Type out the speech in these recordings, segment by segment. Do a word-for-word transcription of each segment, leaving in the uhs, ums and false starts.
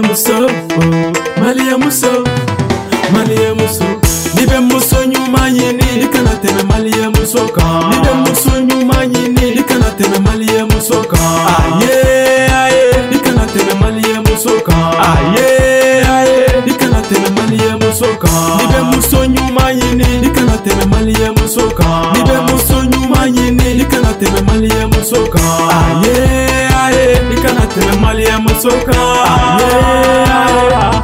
muso, oh, Malia muso, Malia muso. Nibe muso nyuma yini, nikana teme Malia muso ka. Nibe muso nyuma yini, nikana teme Malia muso ka. Aye, aye, nikana teme Malia muso ka. Aye, aye, nikana teme Malia muso ka. Nibe muso nyuma yini, nikana teme Malia muso ka. Nibe muso nyuma yini, nikana teme Malia muso ka. Aye, aye, nikana teme Malia muso ka. Aye, aye.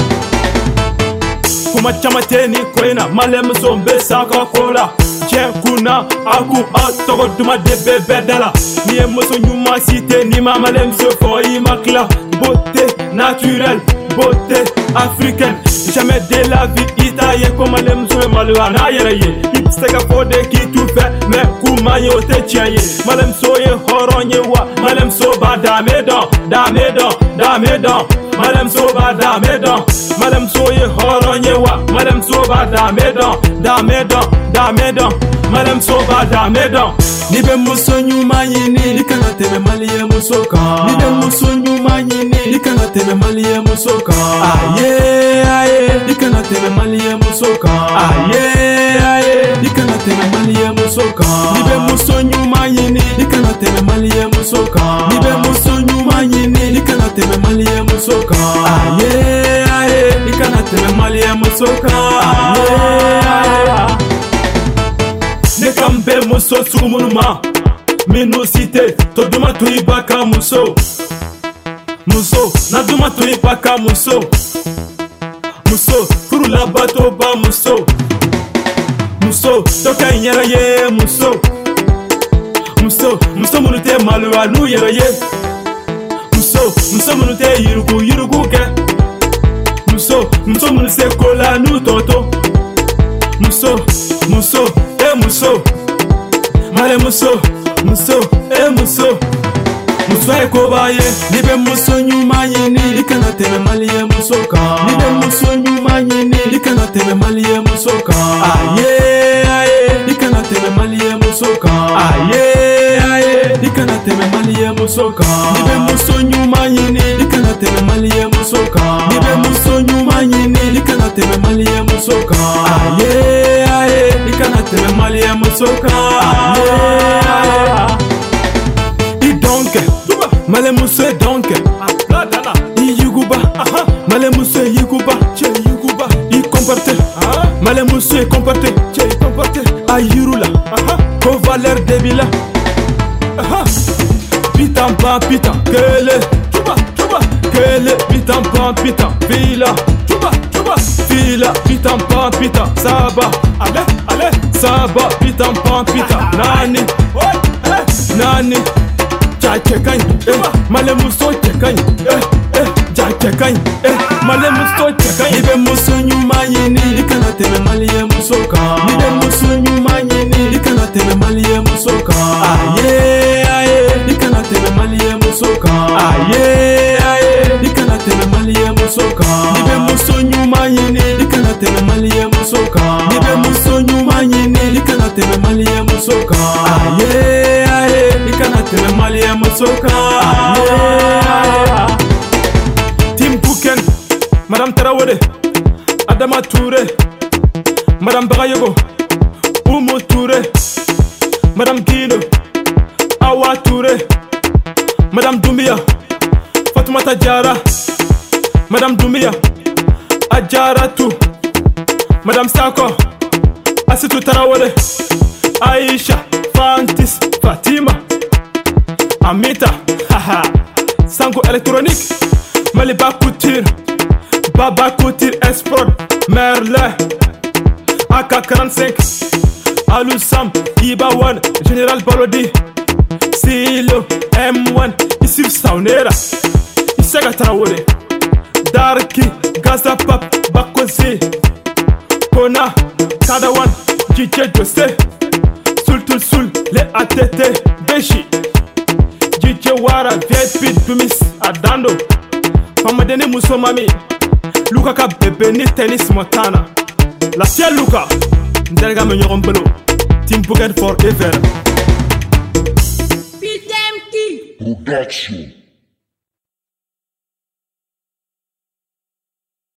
Kuma chamateni kwena malem zombe saka kola Chen kuna aku atogo duma de bebe dala Ni emoso nyuma cité ni ma malem se foyi makla Beauté naturelle, beauté africaine Jamais de la vie itaye ko malem so malwa na yere Hipstega fode ki tout fait mais kuma yo te tiaye Malem so ye horonye wa malem so ba dame don dame don dame don Malem so ba dame don Malem so ye horonye wa Malem so ba dame don dame don dame don Malem so ba dame don Nibe muso nyuma yini nikana teme Malia muso ka Nibe muso nyuma yini nikana teme Malia muso ka Aye aye nikana teme Malia muso ka Aye aye nikana teme Malia muso ka Nibe muso nyuma yini nikana teme Malia muso ka Nibe muso nyuma yini nikana teme Malia muso ka Aye aye nikana teme Malia muso ka Aye aye Nekambe muso sumunuma Minu cité to duma to ibaka muso Muso na duma to ibaka muso Muso furu la bato ba muso Muso toka nyera ye muso Muso muso munute malu anu yera ye Muso muso munute yirugu yirugu ke Muso muso munuse kola nu toto Muso muso eh muso Male muso muso eh muso Muso e kobaye Nibe muso nyuma yini Nikana teme Malia muso ka Nibe muso nyuma yini Nikana teme Malia muso ka Aye aye Nikana teme Malia muso ka Aye aye Nikana teme Malia muso ka Nibe muso nyuma yini Nikana teme Malia muso ka Nibe muso nyuma yini Nikana teme Malia muso ka Aye aye Nikana teme Malia muso ka Aye aye Idonke Male muso donke I yuguba Male muso yuguba Che yuguba I comporte Male muso comporte Che comporte A yurula Ko valer debila Pitan pan pitan Kele Chuba chuba Kele pitan pan pitan Vila Chuba chuba Vila pitan pan pitan Saba Ale ale Saba pitan pan pitan Nani Nani Jakekan, eh, male muso chekan, eh, eh, jakekan, eh, male muso chekan. Nibe muso nyuma yini, nikana teme Malia muso ka. Nibe muso nyuma yini, nikana teme Malia muso ka. Aye aye, nikana teme Malia muso ka. Aye aye, nikana teme Malia muso ka. Nibe muso nyuma yini, nikana teme Malia muso ka. Nibe muso nyuma yini, nikana teme Malia muso ka. Aye aye, nikana teme Malia muso ka. Aye Tim Bouken, Madame Tarawele, Adama Touré, Madame Bagayogo, Oumou Touré, Madame Guido, Awa Touré, Madame Doumbia, Fatoumata Diarra, Madame Doumbia, Adjara Tou, Madame Sako, Asitou Tarawele, Aïcha, Fantis, Fatima, Amita, haha, Sango électronique, Maliba Couture, Baba Couture Esport, Merle, A K quarante-cinq, Alusam, Ibawan, Général Balodi, Silo, M un, Isif Saunera, Issaga Traoré, Darki, Gaza Pap, Bakozi, Kona, Kadawan, Dj Jose, Sultul Sul, les A T T, Beshi, D J Wara, V I P Dumis, Adando, Pamadene Musomami, Luka ka bebe ni tennis Montana, La Tia Luka, Ndelga Menyorambelo, Tim Bouken forever. Production.